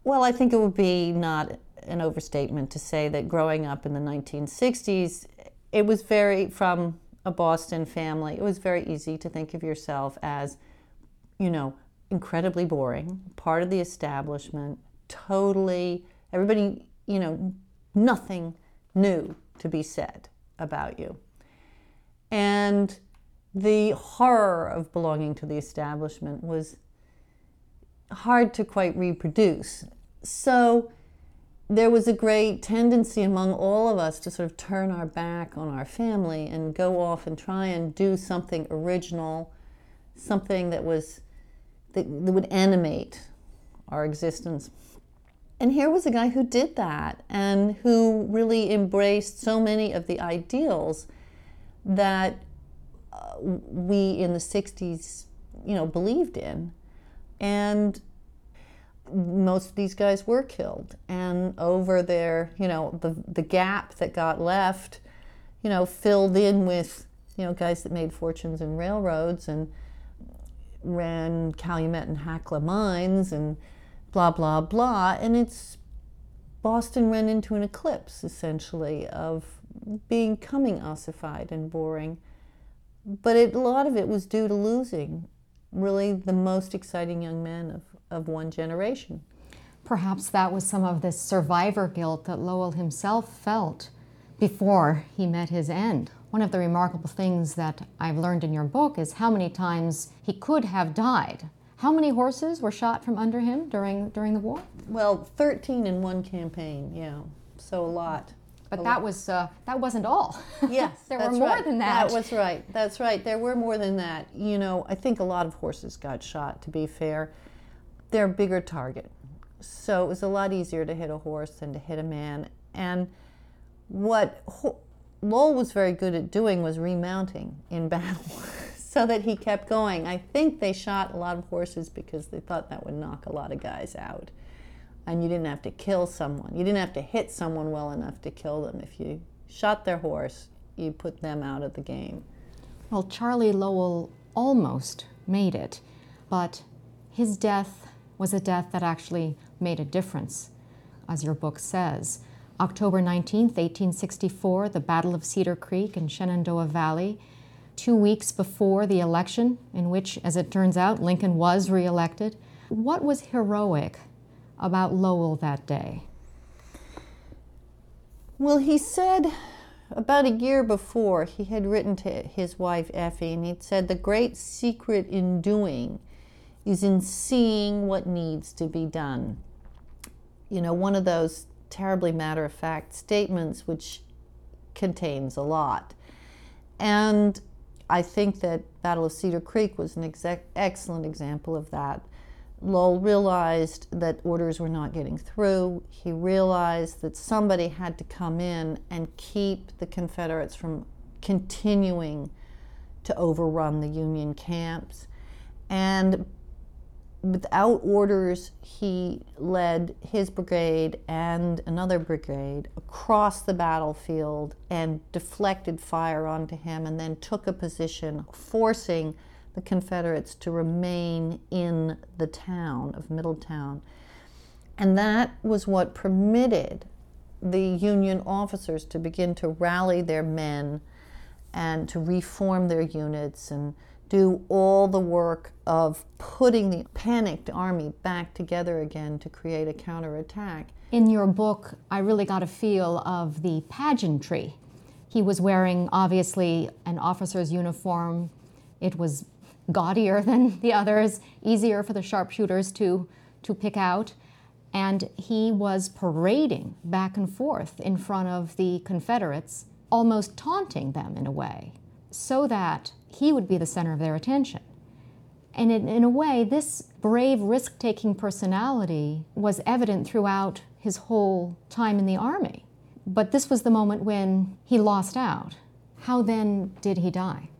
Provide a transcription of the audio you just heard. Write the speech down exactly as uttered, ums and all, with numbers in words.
Well, I think it would be not an overstatement to say that growing up in the nineteen sixties, it was very, from a Boston family, it was very easy to think of yourself as, you know, incredibly boring, part of the establishment, totally, everybody, you know, nothing new to be said about you. And the horror of belonging to the establishment was hard to quite reproduce. So there was a great tendency among all of us to sort of turn our back on our family and go off and try and do something original, something that was that, that would animate our existence. And here was a guy who did that and who really embraced so many of the ideals that uh, we in the sixties, you know, believed in. And most of these guys were killed. And over their, you know, the, the gap that got left, you know, filled in with, you know, guys that made fortunes in railroads and ran Calumet and Hacla mines and blah, blah, blah. And it's, Boston ran into an eclipse, essentially, of becoming ossified and boring. But it, a lot of it was due to losing really the most exciting young men of, of one generation. Perhaps that was some of the survivor guilt that Lowell himself felt before he met his end. One of the remarkable things that I've learned in your book is how many times he could have died. How many horses were shot from under him during during the war? Well, thirteen in one campaign, yeah, so a lot. But that was uh, that wasn't all. Yes, there were that's more right. than that. That was right. That's right. There were more than that. You know, I think a lot of horses got shot, to be fair. They're a bigger target. So it was a lot easier to hit a horse than to hit a man. And what Ho- Lowell was very good at doing was remounting in battle so that he kept going. I think they shot a lot of horses because they thought that would knock a lot of guys out. And you didn't have to kill someone. You didn't have to hit someone well enough to kill them. If you shot their horse, you put them out of the game. Well, Charlie Lowell almost made it, but his death was a death that actually made a difference, as your book says. October nineteenth, eighteen sixty-four, the Battle of Cedar Creek in Shenandoah Valley, two weeks before the election, in which, as it turns out, Lincoln was reelected. What was heroic about Lowell that day? Well, he said about a year before, he had written to his wife Effie, and he'd said, the great secret in doing is in seeing what needs to be done. You know, one of those terribly matter-of-fact statements which contains a lot. And I think that Battle of Cedar Creek was an exec- excellent example of that. Lowell realized that orders were not getting through. He realized that somebody had to come in and keep the Confederates from continuing to overrun the Union camps. And without orders, he led his brigade and another brigade across the battlefield and deflected fire onto him, and then took a position, forcing the Confederates to remain in the town of Middletown. And that was what permitted the Union officers to begin to rally their men and to reform their units and do all the work of putting the panicked army back together again to create a counterattack. In your book, I really got a feel of the pageantry. He was wearing, obviously, an officer's uniform. It was gaudier than the others, easier for the sharpshooters to, to pick out. And he was parading back and forth in front of the Confederates, almost taunting them in a way, so that he would be the center of their attention. And in, in a way, this brave, risk-taking personality was evident throughout his whole time in the Army. But this was the moment when he lost out. How then did he die?